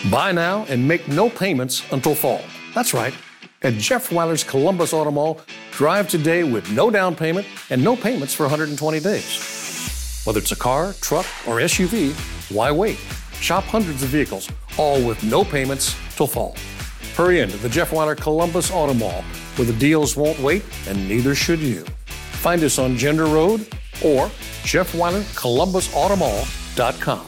Buy now and make no payments until fall. That's right. At Jeff Weiler's Columbus Auto Mall, drive today with no down payment and no payments for 120 days. Whether it's a car, truck, or SUV, why wait? Shop hundreds of vehicles, all with no payments till fall. Hurry into the Jeff Weiler Columbus Auto Mall, where the deals won't wait and neither should you. Find us on Gender Road or JeffWeilerColumbusAutomall.com.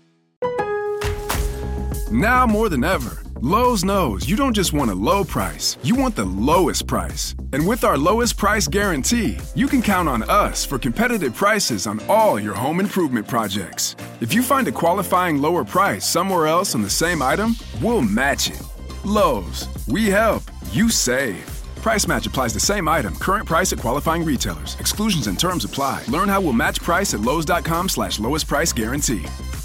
Now more than ever, Lowe's knows you don't just want a low price, you want the lowest price. And with our lowest price guarantee, you can count on us for competitive prices on all your home improvement projects. If you find a qualifying lower price somewhere else on the same item, we'll match it. Lowe's, we help, you save. Price match applies the same item. Current price at qualifying retailers. Exclusions and terms apply. Learn how we'll match price at lowes.com/lowest price guarantee.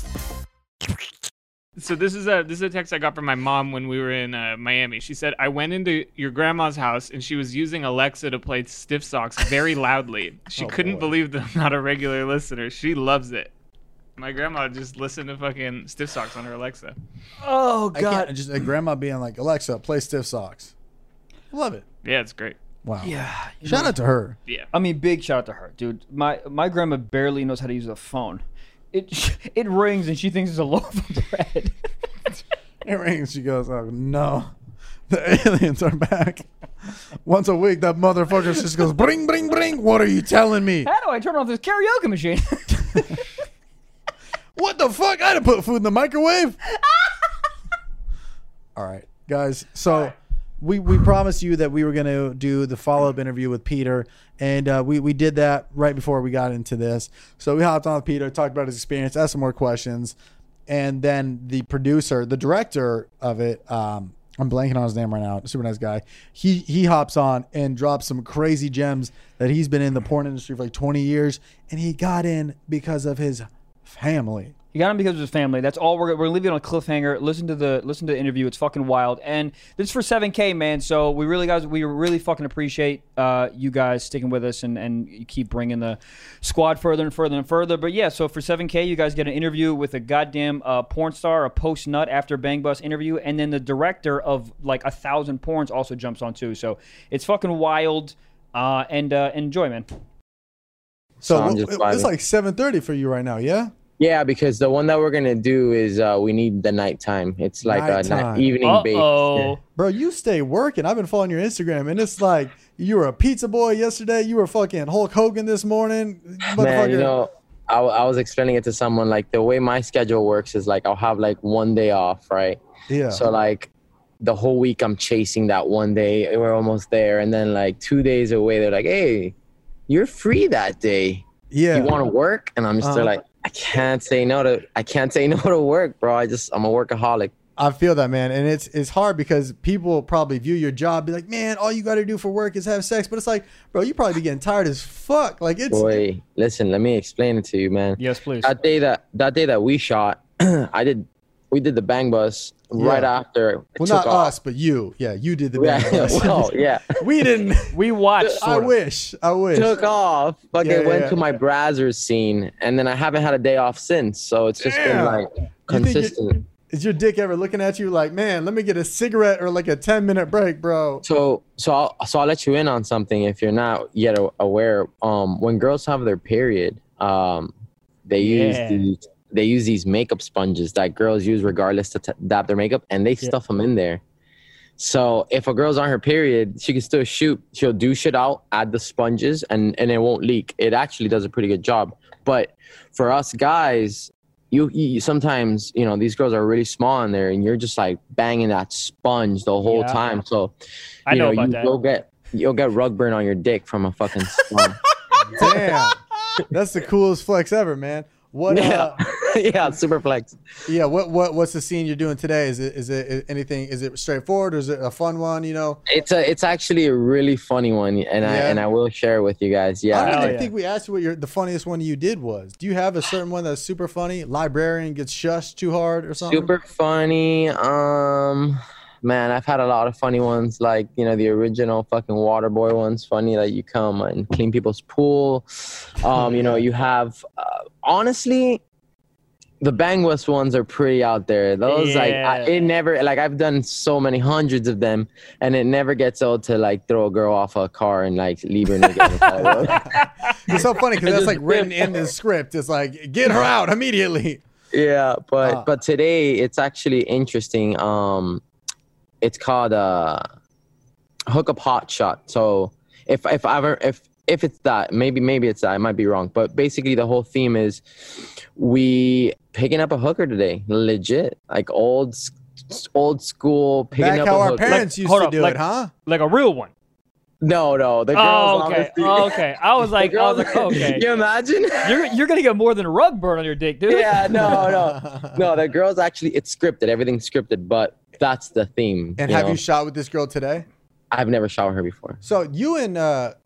So this is a text I got from my mom when we were in Miami. She said, I went into your grandma's house and she was using Alexa to play Stiff Socks very loudly. She couldn't believe that I'm not a regular listener. She loves it. My grandma just listened to fucking Stiff Socks on her Alexa. Oh, God. Just a grandma being like, Alexa, play Stiff Socks. Love it. Yeah, it's great. Wow. Yeah. Shout out to her. Yeah. I mean, big shout out to her, dude. My grandma barely knows how to use a phone. It rings and she thinks it's a loaf of bread. It rings. She goes, oh, no. The aliens are back. Once a week, that motherfucker just goes, bring, bring, bring. What are you telling me? How do I turn off this karaoke machine? What the fuck? I didn't put food in the microwave. All right, guys. So we promised you that we were going to do the follow-up interview with Peter, and we did that right before we got into this. So we hopped on with Peter, talked about his experience, asked some more questions, and then the producer, the director of it, I'm blanking on his name right now, super nice guy, he hops on and drops some crazy gems that he's been in the porn industry for like 20 years, and he got in because of his family. He got him because of his family. That's all. We're gonna leave it on a cliffhanger. Listen to the interview. It's fucking wild. And this is for 7K, man. So we really fucking appreciate you guys sticking with us and you keep bringing the squad further and further and further. But yeah, so for 7K, you guys get an interview with a goddamn porn star, a post nut after Bang Bus interview, and then the director of like 1,000 porns also jumps on too. So it's fucking wild. And enjoy, man. So it's like 7:30 for you right now, yeah? Yeah, because the one that we're gonna do is we need the nighttime. It's like Nighttime. a evening base. Yeah. Bro, you stay working. I've been following your Instagram, and it's like you were a pizza boy yesterday. You were fucking Hulk Hogan this morning. Man, you know, I was explaining it to someone, like the way my schedule works is like I'll have like one day off, right? Yeah. So like the whole week I'm chasing that one day. We're almost there, and then like 2 days away, they're like, "Hey, you're free that day. Yeah. You want to work?" And I'm just there like, I can't say no to work, bro. I'm a workaholic. I feel that, man. And it's hard because people probably view your job, be like, man, all you got to do for work is have sex. But it's like, bro, you probably be getting tired as fuck. Like it's. Boy, listen, let me explain it to you, man. Yes, please. That day that we shot, we did the Bang Bus right after. Well, not us, but you. Yeah, you did the Bang Bus. Well, yeah. We didn't. We watched. I wish. Took off. Fucking went yeah. to my Brazzers scene, and then I haven't had a day off since. So it's just been like consistent. Is your dick ever looking at you like, man, let me get a cigarette or like a 10-minute break, bro? So I'll let you in on something if you're not yet aware. When girls have their period, they use these makeup sponges that girls use regardless to dab their makeup, and they stuff them in there. So if a girl's on her period, she can still shoot. She'll douche it out, add the sponges, and it won't leak. It actually does a pretty good job. But for us guys, you sometimes, you know, these girls are really small in there, and you're just like banging that sponge the whole time. So you'll get rug burn on your dick from a fucking sponge. Damn, that's the coolest flex ever, man. What? Yeah, super flex. Yeah, what's the scene you're doing today? Is it anything? Is it straightforward or is it a fun one? You know, it's actually a really funny one, and I will share it with you guys. Yeah, I think we asked you what the funniest one you did was. Do you have a certain one that's super funny? Librarian gets shushed too hard or something? Super funny. Man, I've had a lot of funny ones, like, you know, the original fucking Waterboy one's funny, that you come and clean people's pool. You know, you have honestly, The Bangwest ones are pretty out there. Those it never I've done so many hundreds of them, and it never gets old to like throw a girl off a car and like leave her naked. It's so funny because that's like written in the script. It's like get her out immediately. Yeah, but today it's actually interesting. It's called hookup hot shot. So if it's that, maybe it's that. I might be wrong, but basically the whole theme is we picking up a hooker today, legit, like old school picking Back up how a our hooker. parents used to do it, huh? Like a real one. No, the girls. Oh, okay. Honestly, Okay. I was like, okay. Can you imagine? You're gonna get more than a rug burn on your dick, dude. Yeah, no. The girls actually, it's scripted. Everything's scripted, but that's the theme. And have you shot with this girl today? I've never shot with her before. So you and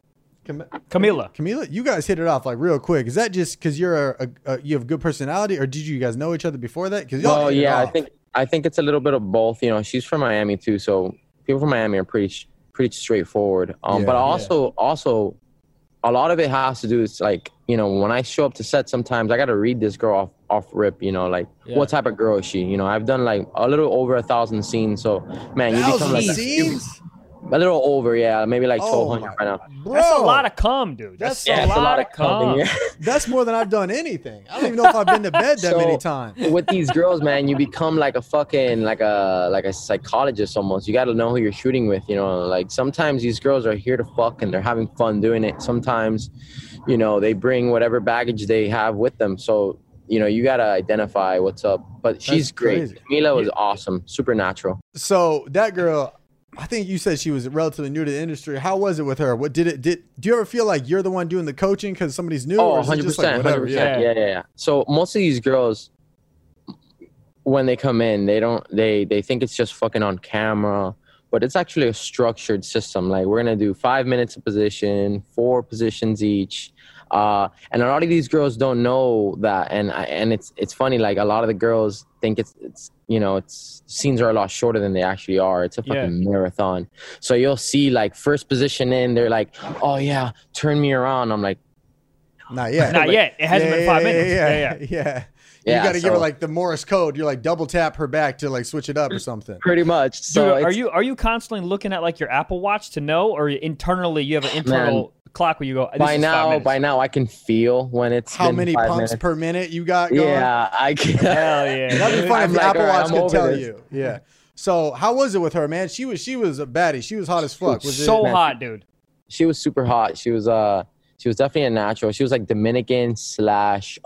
Camila, you guys hit it off like real quick. Is that just because you're you have good personality, or did you guys know each other before that? Because Oh yeah, I think it's a little bit of both. You know, she's from Miami too, so people from Miami are pretty straightforward. But also a lot of it has to do with like, you know, when I show up to set, sometimes I got to read this girl off rip, you know, like what type of girl is she? You know, I've done like a little over 1,000 scenes. So man, you become like scenes? a little over, yeah, maybe like 1,200 right now. Bro, that's a lot of cum, dude. That's a lot of cum. Yeah. That's more than I've done anything. I don't even know if I've been to bed that many times. With these girls, man, you become like a fucking like a psychologist almost. You got to know who you're shooting with, you know. Like sometimes these girls are here to fuck and they're having fun doing it. Sometimes, you know, they bring whatever baggage they have with them. So, you know, you got to identify what's up. But she's great. Camila was awesome, supernatural. So that girl, I think you said she was relatively new to the industry. How was it with her? What do you ever feel like you're the one doing the coaching because somebody's new? Oh, or is 100%, it just like whatever? 100%. Yeah. So most of these girls, when they come in, they think it's just fucking on camera, but it's actually a structured system. Like we're going to do 5 minutes a position, 4 positions each. And a lot of these girls don't know that. And it's funny. Like a lot of the girls think it's, you know, scenes are a lot shorter than they actually are. It's a fucking marathon. So you'll see like first position in, they're like, oh yeah, turn me around. I'm like, not yet. Not yet. It hasn't been 5 minutes. Yeah. You got to give her like the Morse code. You're like double tap her back to like switch it up or something. Pretty much. So dude, are you constantly looking at like your Apple Watch to know, or internally you have an internal clock where you go? By now I can feel when it's how been many 5 pumps minutes. per minute you got going. Yeah, I can. Hell yeah. That'd be fun if the like, Apple all right, Watch I'm could tell over this. you. Yeah. So how was it with her, man? She was a baddie. She was hot as fuck. Was so it? hot, dude. She was super hot. She was definitely a natural. She was like Dominican slash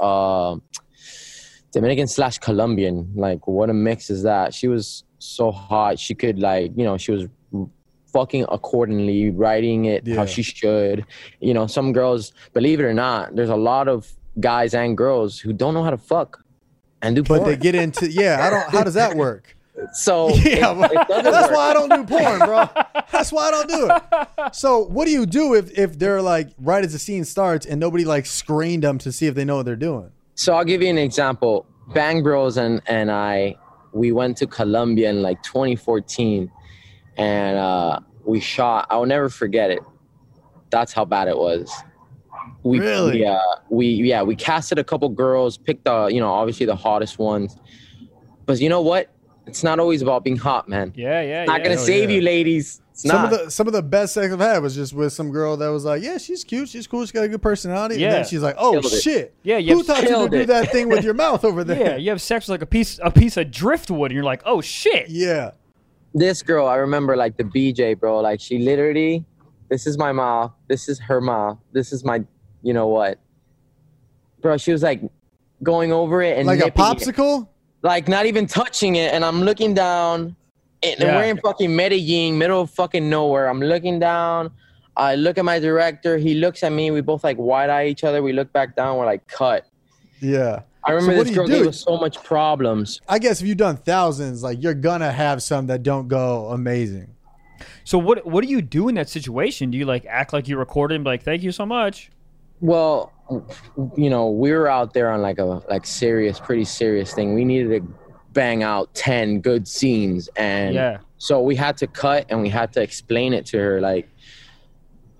Colombian. Like what a mix is that? She was so hot. She could like, you know, she was fucking accordingly, writing it how she should. You know, some girls, believe it or not, there's a lot of guys and girls who don't know how to fuck and do porn. But they get into how does that work? So that's why I don't do porn, bro. That's why I don't do it. So what do you do if they're like right as the scene starts and nobody like screened them to see if they know what they're doing? So I'll give you an example. Bang Bros and we went to Colombia in like 2014, and we shot. I'll never forget it. That's how bad it was. We casted a couple girls, picked obviously the hottest ones. But you know what? It's not always about being hot, man. Yeah. It's not gonna save you, ladies. It's not. Some of the best sex I've had was just with some girl that was like, yeah, she's cute, she's cool, she's got a good personality. Yeah. And then she's like, oh Killed it. shit. Yeah, who taught you to do that thing with your mouth over there? Yeah, you have sex with like a piece of driftwood, and you're like, oh shit. Yeah. This girl, I remember like the BJ, bro. Like she literally, this is my mouth, this is her mouth, this is my, you know what, bro. She was like going over it and like a nipping popsicle. it. Like not even touching it, and I'm looking down, and we're in fucking Medellin, middle of fucking nowhere. I'm looking down. I look at my director. He looks at me. We both like wide eye each other. We look back down. We're like cut. Yeah. I remember So this girl gave us so much problems. I guess if you've done thousands, like you're gonna have some that don't go amazing. So what do you do in that situation? Do you like act like you recorded and be like, thank you so much? Well, you know, we were out there on like a pretty serious thing. We needed to bang out 10 good scenes, and so we had to cut and we had to explain it to her. Like,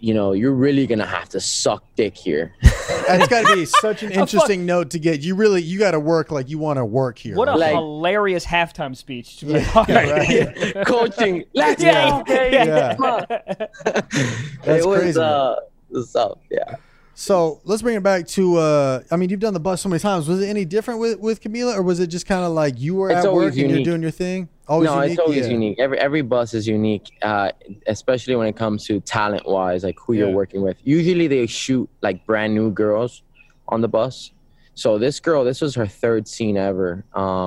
you know, you're really gonna have to suck dick here. That's got to be such an interesting note to get. You got to work like you want to work here. What a Like- hilarious halftime speech. To be like, all right. Coaching. Let's Yeah, go. Yeah. Come on. That's it was, crazy. What's up? Yeah. So let's bring it back to. I mean, you've done the bus so many times. Was it any different with Camila, or was it just kind of like you were It's at always work and you're unique. doing your thing? Always No, unique. it's always Yeah. unique. Every bus is unique, especially when it comes to talent wise, like who you're Yeah. working with. Usually they shoot like brand new girls on the bus. So this girl, this was her third scene ever.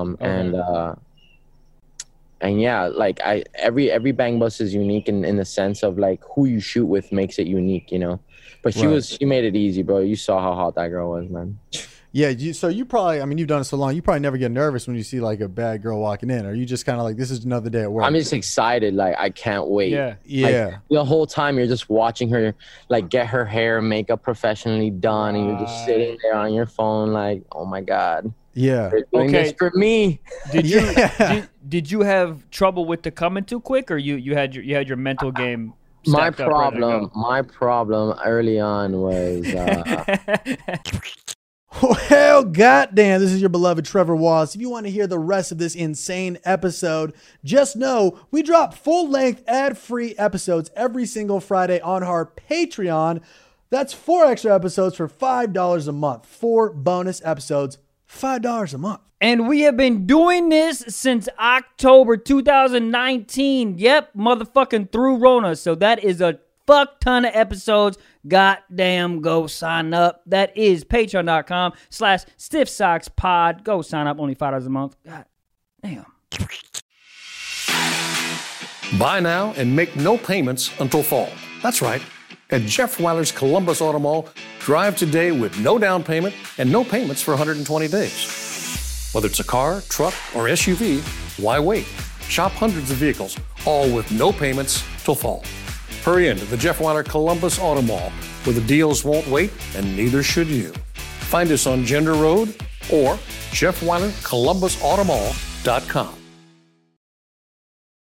And yeah, like every bang bus is unique in the sense of like who you shoot with makes it unique, you know. But she made it easy, bro. You saw how hot that girl was, man. Yeah. So you probably. I mean, you've done it so long. You probably never get nervous when you see like a bad girl walking in. Or you just kind of like, this is another day at work. I'm just excited, like I can't wait. Yeah. Yeah. Like, the whole time you're just watching her like get her hair and makeup professionally done, and you're just sitting there on your phone like, oh my god, Yeah. they're doing this Okay. for me. Did you Yeah. did you have trouble with the coming too quick, or you had your mental game? My stacked up, ready to problem early on was Well, goddamn, this is your beloved Trevor Wallace. If you want to hear the rest of this insane episode, just know we drop full-length, ad-free episodes every single Friday on our Patreon. That's 4 extra episodes for $5 a month. 4 bonus episodes, $5 a month. And we have been doing this since October 2019. Yep, motherfucking through Rona. So that is a fuck ton of episodes. Goddamn, go sign up. That is patreon.com/stiffsockspod. Go sign up, only $5 a month. God damn. Buy now and make no payments until fall. That's right. At Jeff Weiler's Columbus Auto Mall, drive today with no down payment and no payments for 120 days. Whether it's a car, truck, or SUV, why wait? Shop hundreds of vehicles, all with no payments till fall. Hurry into the Jeff Weiler Columbus Auto Mall, where the deals won't wait and neither should you. Find us on Gender Road or JeffWeilerColumbusAutomall.com.